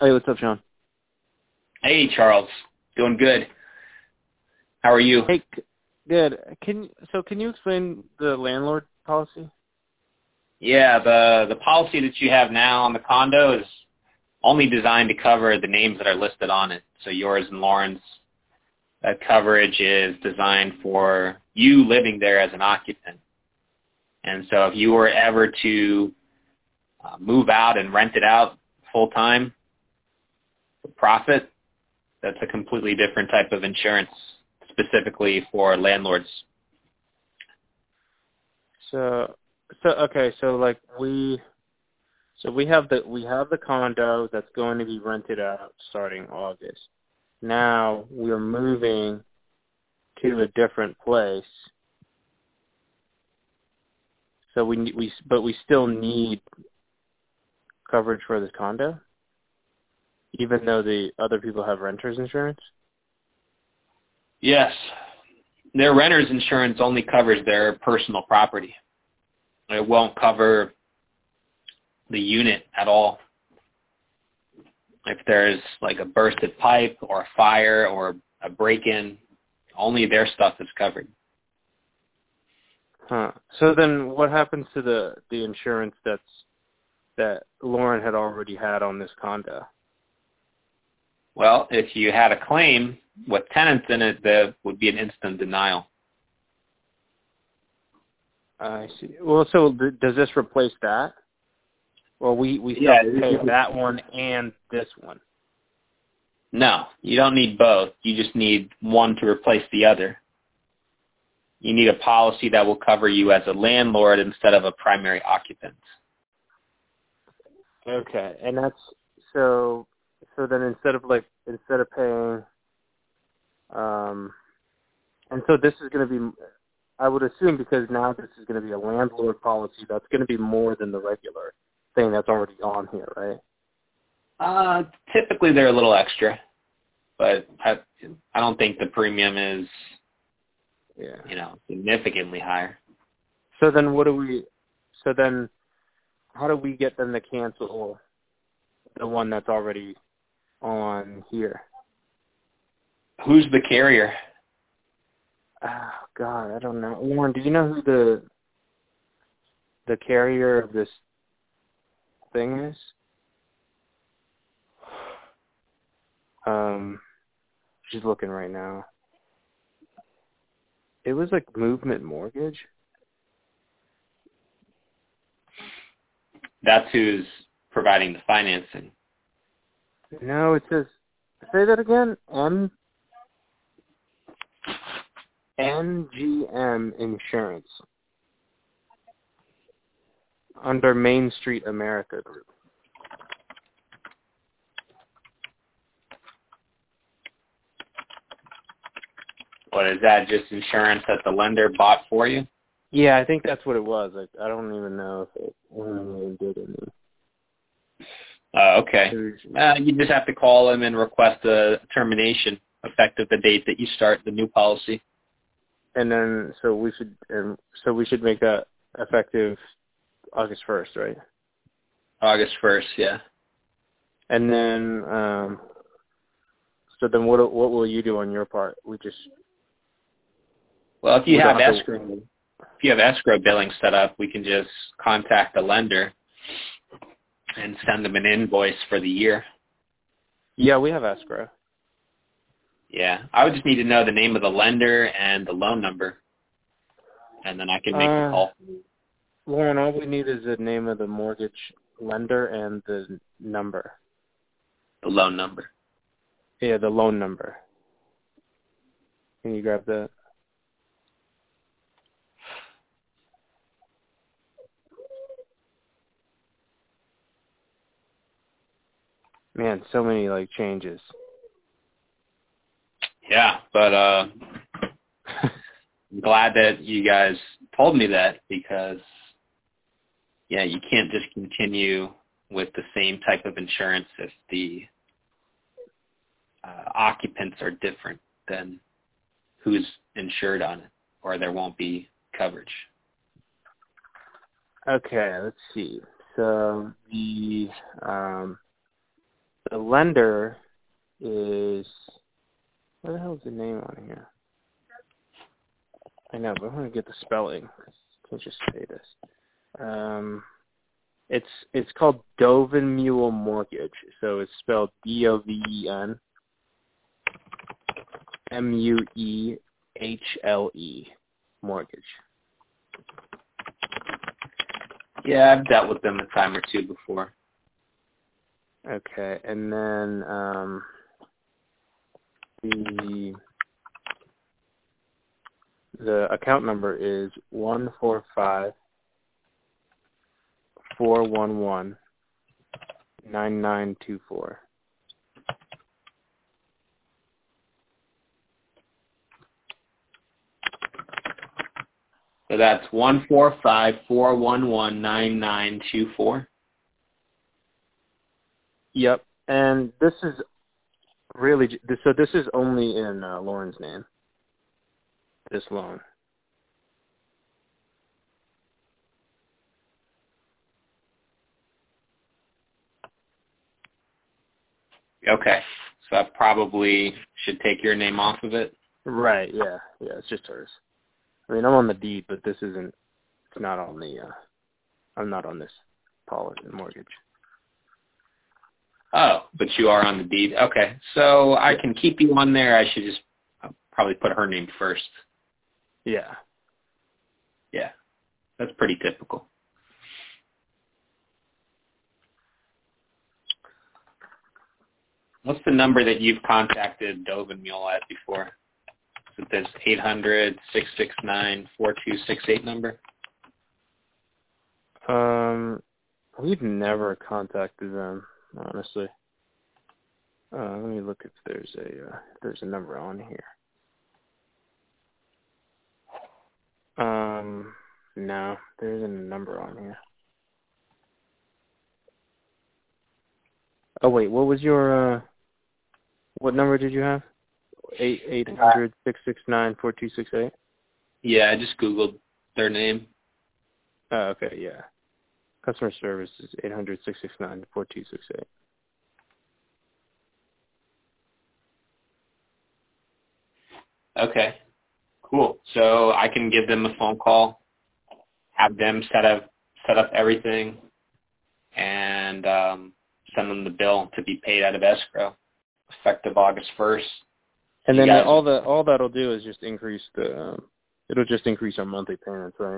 Hey, what's up, Sean? Hey, Charles. Doing good. How are you? Hey, good. Can you explain the landlord policy? Yeah, the policy that you have now on the condo is only designed to cover the names that are listed on it. So yours and Lauren's. That coverage is designed for you living there as an occupant. And so if you were ever to move out and rent it out full time for profit, that's a completely different type of insurance specifically for landlords. So like we have the condo that's going to be rented out starting August. Now we're moving to a different place. So we still need coverage for this condo, even though the other people have renters insurance. Yes. Their renter's insurance only covers their personal property. It won't cover the unit at all. If there's like a bursted pipe or a fire or a break-in, only their stuff is covered. Huh. So then what happens to the insurance that Lauren had already had on this condo? Well, if you had a claim with tenants in it, there would be an instant denial. I see. Well, so does this replace that? Or we still have to pay that one and this one? No, you don't need both. You just need one to replace the other. You need a policy that will cover you as a landlord instead of a primary occupant. Okay, and that's so then instead of paying, and so this is going to be, I would assume, because now this is going to be a landlord policy, that's going to be more than the regular thing that's already on here, right? Typically they're a little extra, but I don't think the premium is, significantly higher. So then how do we get them to cancel the one that's already on here? Who's the carrier? Oh, God, I don't know. Lauren, do you know who the carrier of this thing is? She's looking right now. It was like Movement Mortgage. That's who's providing the financing. No, it says, say that again. NGM Insurance. Under Main Street America Group. What is that? Just insurance that the lender bought for you? Yeah, I think that's what it was. Like, I don't even know if it really did anything. Okay. You just have to call them and request a termination effective the date that you start the new policy. And then, so we should make that effective August 1st, right? August 1st, yeah. And then, so then what will you do on your part? Well, if you have escrow billing set up, we can just contact the lender and send them an invoice for the year. Yeah, we have escrow. Yeah, I would just need to know the name of the lender and the loan number, and then I can make the call. Lauren, all we need is the name of the mortgage lender and the number. The loan number. Yeah, the loan number. Can you grab that? Man, so many changes. Yeah, but I'm glad that you guys told me that, because you can't just continue with the same type of insurance if the occupants are different than who's insured on it, or there won't be coverage. Okay, let's see. So The lender is, what the hell is the name on here? I know, but I want to get the spelling. I can't just say this. It's called Dovenmule Mortgage. So it's spelled DOVEN MUEHLE Mortgage. Yeah, I've dealt with them a time or two before. Okay, and then the account number is 145-411-9924. So that's 145-411-9924. Yep, and this is really, so this is only in Lauren's name, this loan. Okay, so I probably should take your name off of it. Right, yeah, it's just hers. I mean, I'm on the deed, but this isn't, it's not on the, I'm not on this policy mortgage. Oh, but you are on the deed. Okay, so I can keep you on there. I should just probably put her name first. Yeah. Yeah, that's pretty typical. What's the number that you've contacted Dovenmule at before? Is it this 800-669-4268 number? We've never contacted them, honestly. Let me look if there's a number on here. No, there isn't a number on here. Oh wait, what was your what number did you have? 800-669-4268? Yeah, I just Googled their name. Oh, okay, yeah. Customer service is 800-669-4268. Okay, cool. So I can give them a phone call, have them set up everything, and send them the bill to be paid out of escrow, effective August 1st. And then all that'll do is just increase it'll just increase our monthly payments, right?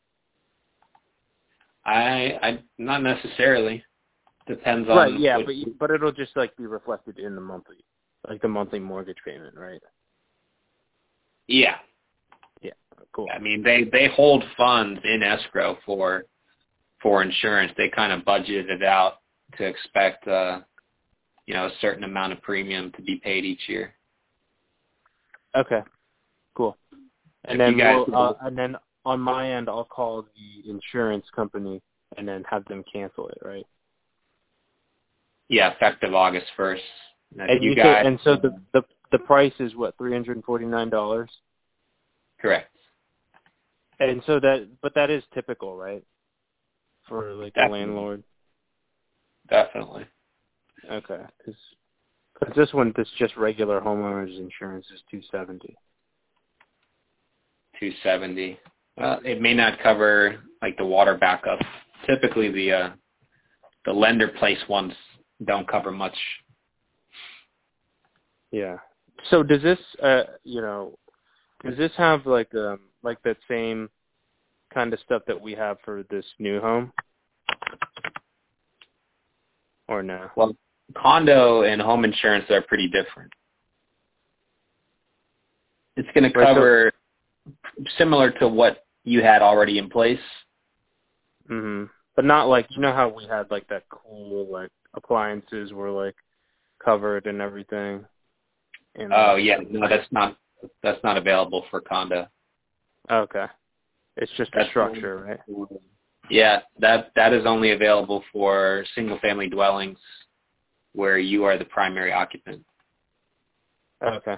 I not necessarily. Depends on. Right, yeah, but it'll just like be reflected in the monthly mortgage payment, right? Yeah. Yeah, cool. I mean, they hold funds in escrow for insurance. They kind of budgeted it out to expect a certain amount of premium to be paid each year. Okay, cool. And then and then on my end, I'll call the insurance company and then have them cancel it, right? Yeah, effective August 1st. And so the price is what, $349? Correct. And so that is typical, right? For like a landlord. Definitely. Okay, because this just regular homeowners insurance is $270. $270. It may not cover like the water backup. Typically, the lender placed ones don't cover much. Yeah. So does this have like that same kind of stuff that we have for this new home? Or no? Well, condo and home insurance are pretty different. It's going to cover similar to what you had already in place. Mhm. But not like, you know how we had like that cool like appliances were like covered and everything. And, oh yeah, no, that's not available for condo. Okay. It's just a structure, right? Yeah, that is only available for single family dwellings where you are the primary occupant. Okay.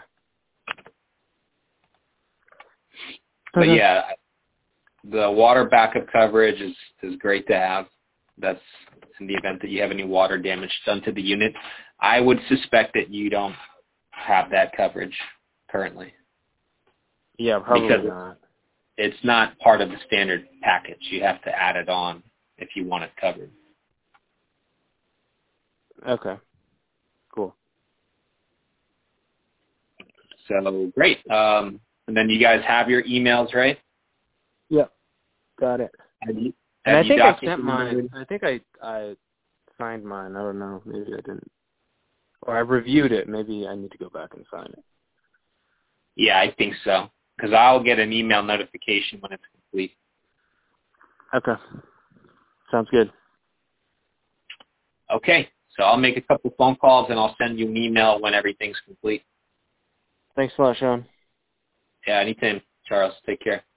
But yeah, the water backup coverage is great to have. That's in the event that you have any water damage done to the unit. I would suspect that you don't have that coverage currently. Yeah, probably because not. it's not part of the standard package. You have to add it on if you want it covered. Okay. Cool. So great. And then you guys have your emails, right? Yep. Got it. And I think I sent mine. I think I signed mine. I don't know. Maybe I didn't. Or I reviewed it. Maybe I need to go back and sign it. Yeah, I think so. Because I'll get an email notification when it's complete. Okay. Sounds good. Okay. So I'll make a couple phone calls and I'll send you an email when everything's complete. Thanks a lot, Sean. Yeah, anytime, Charles. Take care.